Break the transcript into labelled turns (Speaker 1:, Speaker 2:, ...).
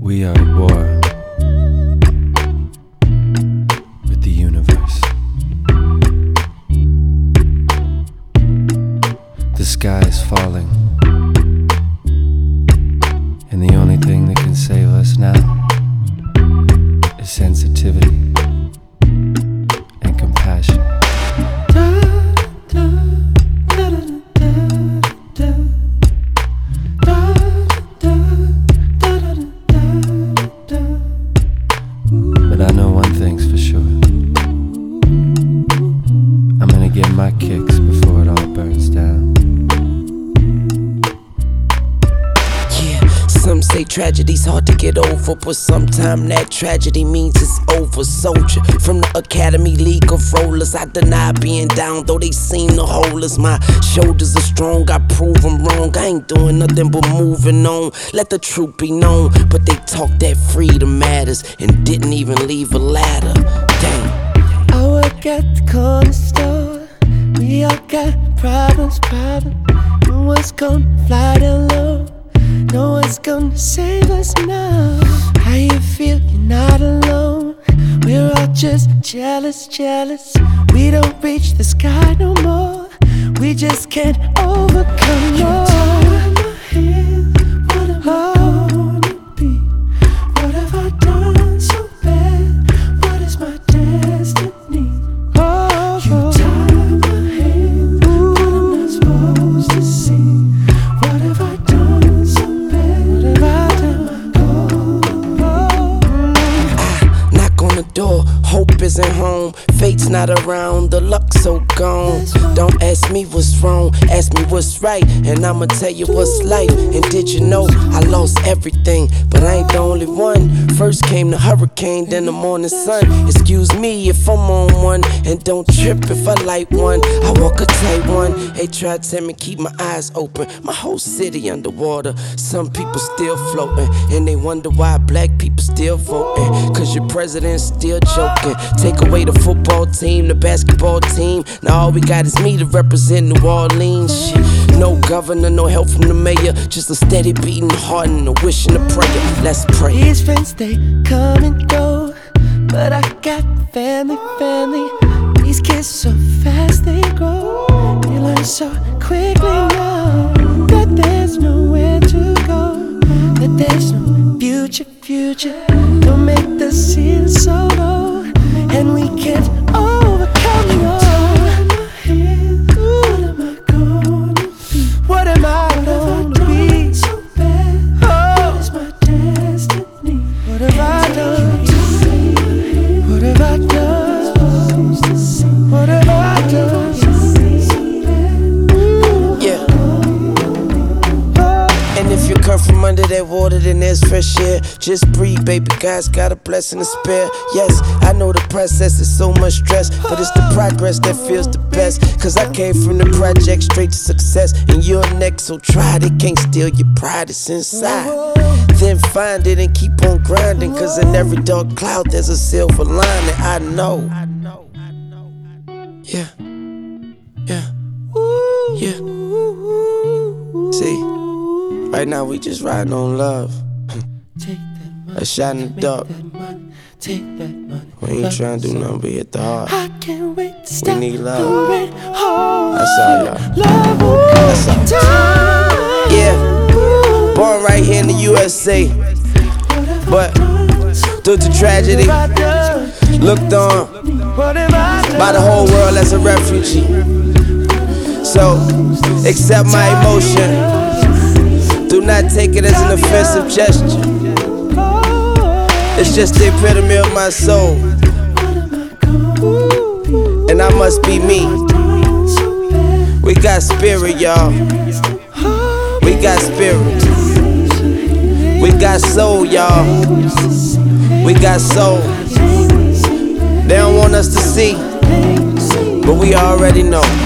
Speaker 1: We are at war with the universe. The sky is falling, and the only thing that can save us now is sensitivity and compassion. But I know one thing's for sure. I'm gonna get my kicks before it all burns down.
Speaker 2: Yeah, some say tragedy's hard to get over, but sometimes that tragedy means it's over. Soldier from the Academy League of Rollers, I deny being down, though they seem to hold us. My shoulders are strong, I prove them wrong. I ain't doing nothing but moving on. Let the truth be known, but they talk that freedom matters and didn't even leave a ladder. Damn.
Speaker 3: I work at the corner store. We all got problems. No one's gonna fly down low. No one's gonna save us now. How you feel? You're not alone. We're all just jealous. We don't reach the sky no more. We just can't overcome more. What am I gonna be? What have I done so bad? What is my destiny? You tie my hands, what am I supposed to see? What have I done so bad? What have I done?
Speaker 2: Knock on the door, hope isn't home. Fate's not around, the luck's so gone. Don't ask me what's wrong, ask me what's right, and I'ma tell you what's life. And did you know I lost everything, but I ain't the only one. First came the hurricane, then the morning sun. Excuse me if I'm on one, and don't trip if I light one. I walk a tight one. They try to tell me keep my eyes open. My whole city underwater. Some people still floating, and they wonder why black people still voting. Cause your president's still joking. Take away the football team, the basketball team. Now all we got is me to represent New Orleans. Shit. No governor, no help from the mayor. Just a steady beating heart and a wish and a prayer. Let's pray.
Speaker 3: These friends, they come and go, but I got family. These kids so fast they grow. They learn so quickly now that there's nowhere to go, that there's no future. Don't make the ceiling so low, and we can't overcome no. What am I gonna be? Oh, what is my destiny? What have I done? What have I done? What have I done?
Speaker 2: Yeah. And if you come from under that water, then there's fresh air. Just breathe, baby, God's got a blessing to spare. Yes, I know the process is so much stress, but it's the progress that feels the best. Cause I came from the project straight to success, and you're next, so try it. It can't steal your pride, it's inside. Then find it and keep on grinding, cause in every dark cloud there's a silver lining. I know. Yeah. See, right now we just riding on love. A shot in the dark. We ain't trying to do nothing but hit the heart.
Speaker 3: I can't wait to stop.
Speaker 2: We need love.
Speaker 3: That's all,
Speaker 2: y'all.
Speaker 3: That's all.
Speaker 2: Yeah, born right here in the USA, but due to tragedy, looked on by the whole world as a refugee. So, accept my emotion. Do not take it as an offensive gesture. It's just the epitome of my soul, and I must be me. We got spirit, y'all. We got spirit. We got soul, y'all. We got soul. They don't want us to see, but we already know.